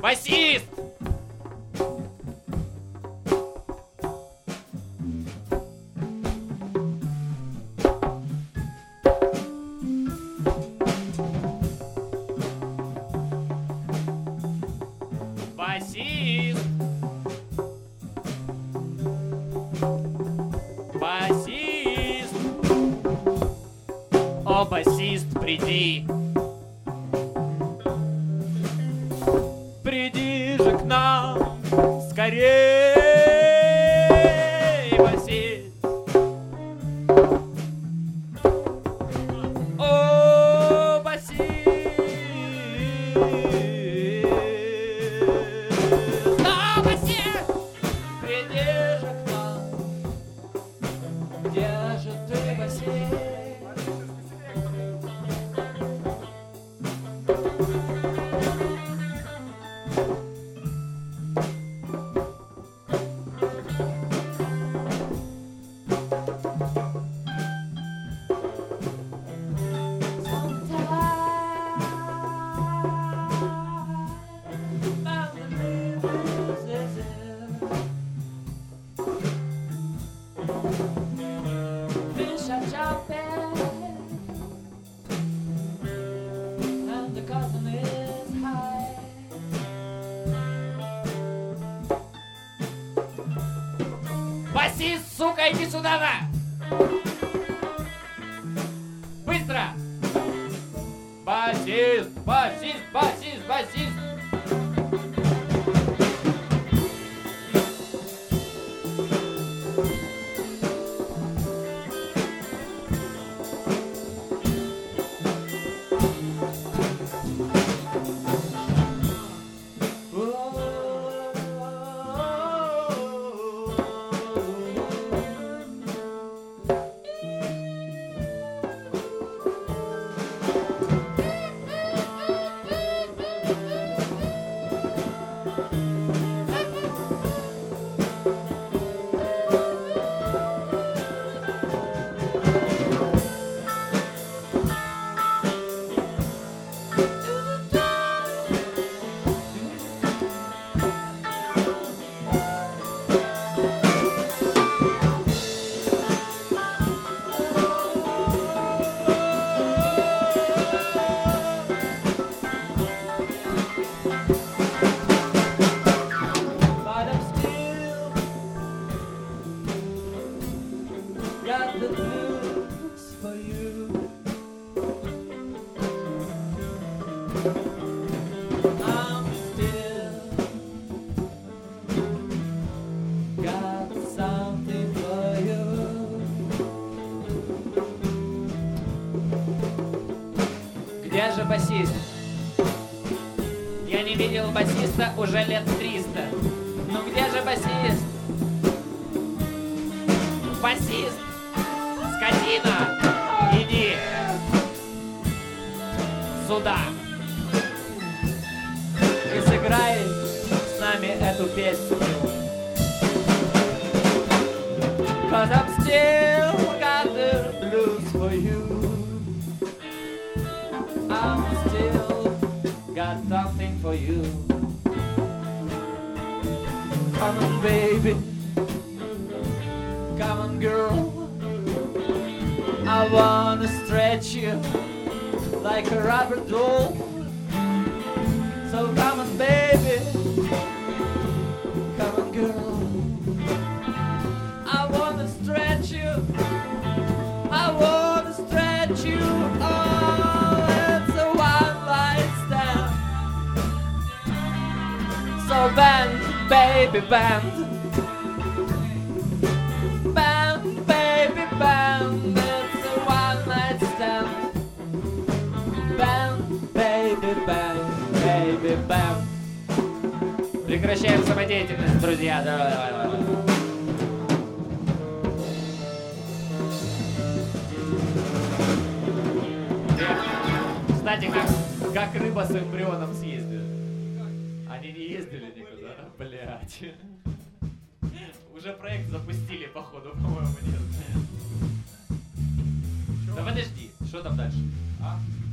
Басист! Басист! Басист! О, басист, приди! Приди же к нам скорей, басист! О, басист! О, басист! Приди же к нам! Где же ты, басист? Fish are jumping and the cotton is high. Басист, сука, иди сюда, на! Быстро! Басист, басист, басист, басист! Got the blues for you. I'm still got something for you. Где же басист? Я не видел басиста уже лет 300. Ну где же басист? Басист! Скотина! Иди сюда и сыграй с нами эту песню. Cause I'm still got the blues for you. I'm still got something for you. Come on, baby. Come on, girl. I wanna stretch you like a rubber doll. So come on, baby. Come on, girl. I wanna stretch you. I wanna stretch you. Oh, it's a one-night stand. So bend, baby, bend. Bend, baby, bend. It's a one-night stand. Bend, baby, bend, baby, bend. Прекращаем самодеятельность, друзья. Давай, давай, давай. Кстати, как рыба с эмбрионом съездили? Они не ездили никуда, блядь. Уже проект запустили, походу, по-моему, нет. Да подожди, что там дальше? А?